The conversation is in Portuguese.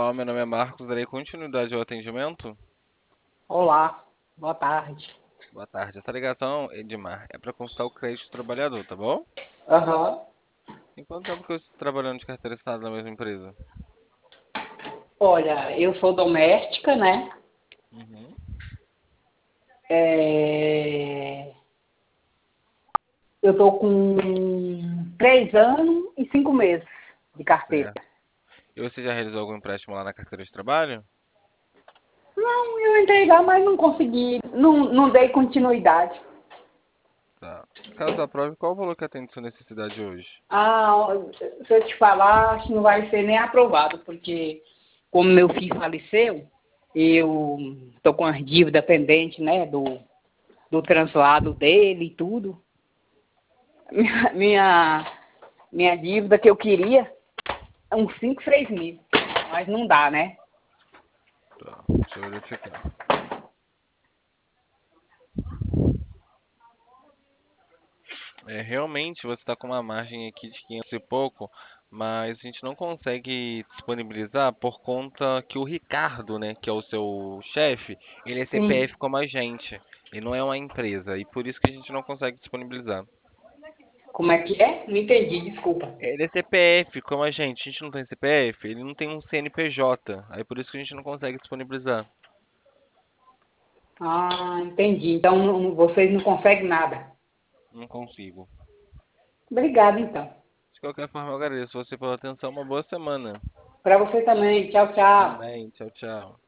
Olá, meu nome é Marcos, darei continuidade ao atendimento? Olá, boa tarde. Boa tarde. Essa ligação, Edmar, é para consultar o crédito do trabalhador, tá bom? Aham. Em quanto tempo que eu estou trabalhando de carteira assinada na mesma empresa? Olha, eu sou doméstica, né? Uhum. É, Eu tô com 3 anos e 5 meses de carteira. Certo. E você já realizou algum empréstimo lá na carteira de trabalho? Não, eu entrei lá, mas não consegui, não dei continuidade. Tá. Caso aprove, qual o valor que atende sua necessidade hoje? Ah, se eu te falar, acho que não vai ser nem aprovado, porque como meu filho faleceu, eu tô com as dívidas pendentes, né, do translado dele e tudo. Minha, minha, minha dívida que eu queria é uns 5, 6 mil. Mas não dá, né? Tá, deixa eu verificar. Realmente você está com uma margem aqui de 500 e pouco, mas a gente não consegue disponibilizar por conta que o Ricardo, né, que é o seu chefe, ele é Sim. CPF como a gente. Ele não é uma empresa e por isso que a gente não consegue disponibilizar. Como é que é? Não entendi, desculpa. Ele é CPF como a gente não tem CPF, ele não tem um CNPJ, aí por isso que a gente não consegue disponibilizar. Ah, entendi. Então vocês não conseguem nada. Não consigo. Obrigada, então. De qualquer forma, eu agradeço você pela atenção, uma boa semana. Para você também. Tchau, tchau. Amém, tchau, tchau.